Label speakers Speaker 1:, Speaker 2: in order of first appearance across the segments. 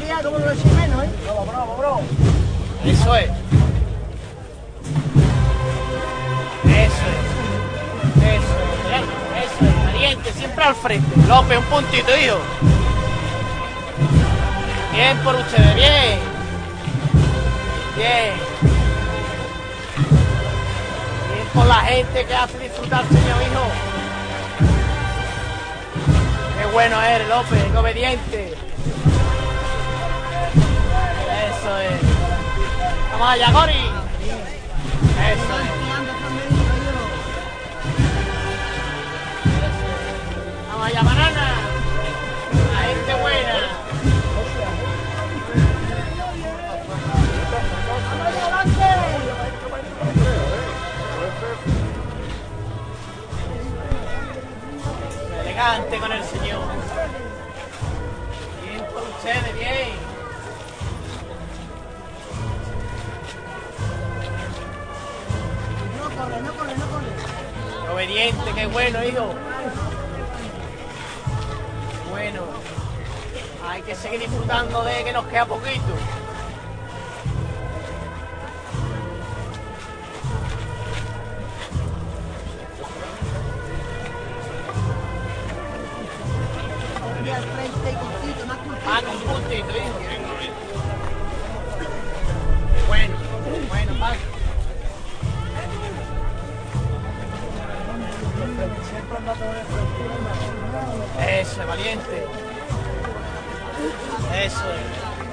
Speaker 1: día como lo eché menos, ¿eh?
Speaker 2: Bravo, bro.
Speaker 3: Eso es. Eso es, valiente, siempre al frente. López, un puntito, hijo. Bien por ustedes, bien. Bien. Bien por la gente que hace disfrutar al Señor, hijo. Qué bueno eres, López, qué obediente. Eso es. Vamos allá, Gori. Eso es. Vamos allá, banana. La gente buena. Elegante con el Señor. Bien por ustedes, bien.
Speaker 1: No corre.
Speaker 3: Qué obediente, qué bueno, hijo. Bueno, hay que seguir disfrutando de que nos queda poquito.
Speaker 1: Al frente y cortito, más cortito.
Speaker 3: Ah, con puntito, hijo. Bueno, pasa. Eso es, valiente. Eso es.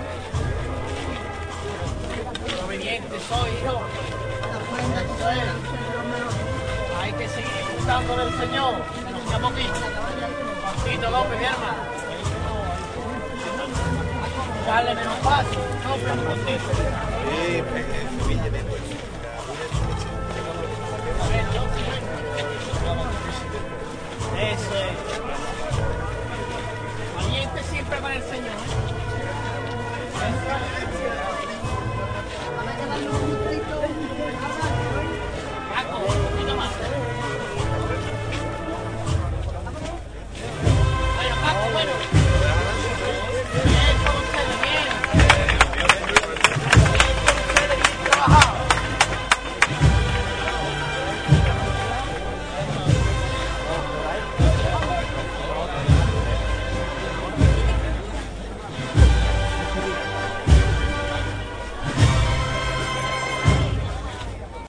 Speaker 3: Obediente soy, hijo. Eso es. Hay que seguir disfrutando del Señor. Que nos queda poquito. Juancito López, mi hermano. Dale menos paso. López, un puntito.
Speaker 4: Sí, Sevilla,